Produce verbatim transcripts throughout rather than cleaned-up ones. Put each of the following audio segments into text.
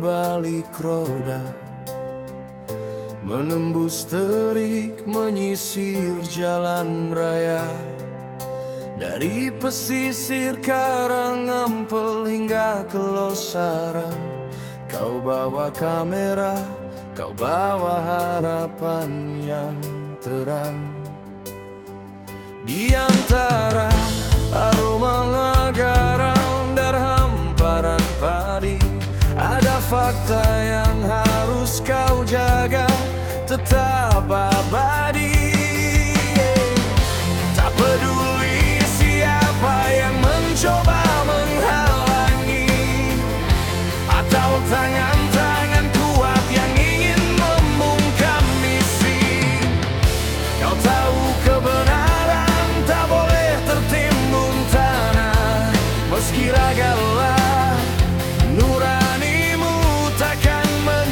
balik roda, menembus terik menyisir jalan raya. Dari pesisir Karangampel hingga ke Losarang, kau bawa kamera, kau bawa harapan yang terang. Di antara aroma garam dan hamparan padi, ada fakta yang harus kau jaga, tetap abadi. Tak peduli siapa yang mencoba menghalangi, atau tangan-tangan kuat yang ingin membungkam misi. Kau tahu kebenaran tak boleh tertimbun tanah, meski ragalah nuranimu takkan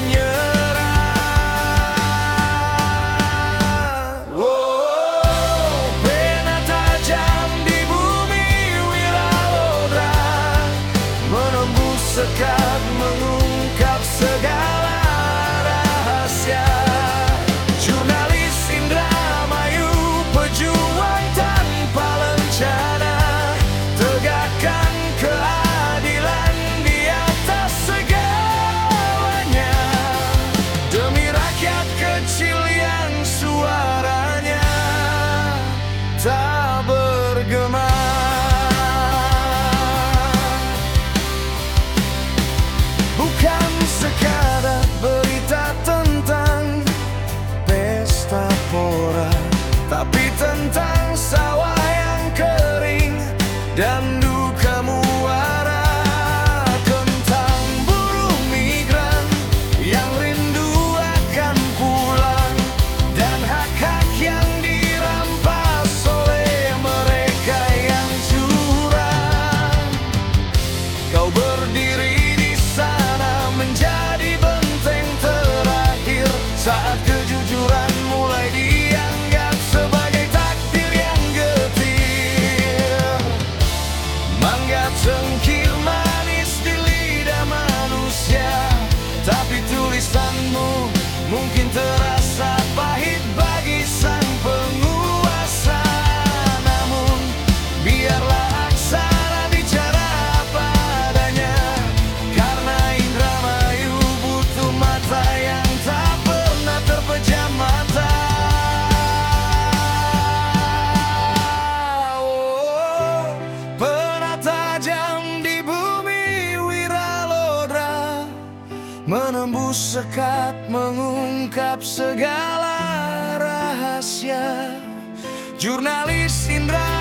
menyerah. Oh, pena tajam di bumi Wiralodra, menembus sekat mengungkap segala rahasia. Jurnalis Indramayu, pejuang tanpa lencana, tegakkan keadilan di atas segalanya, demi rakyat kecil yang suaranya tak bergema. Bukan sekadar berita tentang pesta pora, tapi tentang sawah yang kering dan duka muara, tentang buruh migran yang rindu akan pulang, dan hak-hak yang dirampas oleh mereka yang curang. Kau berdiri di sana menjadi benteng terakhir saat kejujuran mulai dianggap sebagai takdir yang getir. Mangga cengkir manis di lidah manusia, tapi tulisanmu mungkin terasa pahit bagi sang penguasa. Namun biarlah aksara bicara apa adanya, karena Indramayu butuh mata yang tak pernah terpejam mata. Oh, pena tajam di bumi Wiralodra, menembus sekat mengungkap segala rahasia. Jurnalis Indra